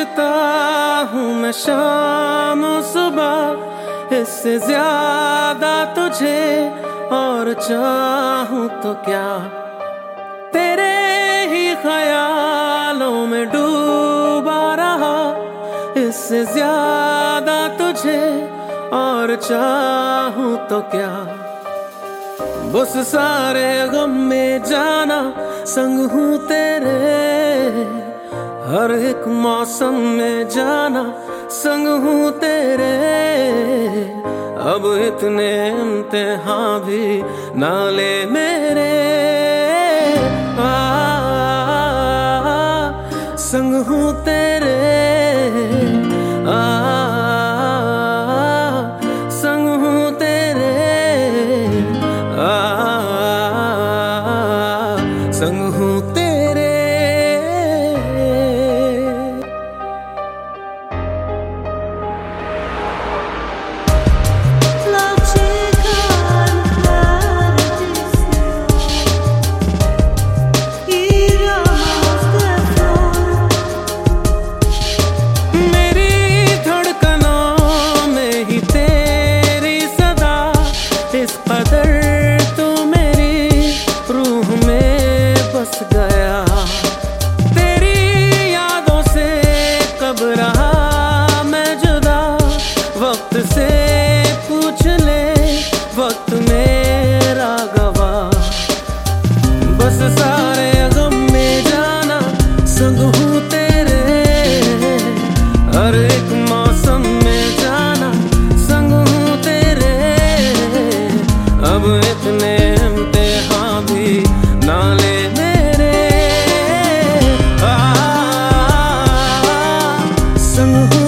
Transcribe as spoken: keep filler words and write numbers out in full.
सोचता हूँ मैं शाम सुबह, इससे ज्यादा तुझे और चाहूँ तो क्या। तेरे ही ख्यालों में डूबा रहा, इससे ज्यादा तुझे और चाहूँ तो क्या। बस सारे गम में जाना संग हूँ तेरे, हर एक मौसम में जाना संग हूँ तेरे। अब इतने इम्तिहान भी ना ले मेरे, आ, संग हूँ तेरे, आ, संग हूँ तेरे, आ, संग हूँ तेरे। से पूछ ले वक्त मेरा गवाह, बस सारे गम में जाना संग हूँ तेरे, हर एक मौसम में जाना संग हूँ तेरे। अब इतने इम्तिहान भी ना ले मेरे, आ, संग हूँ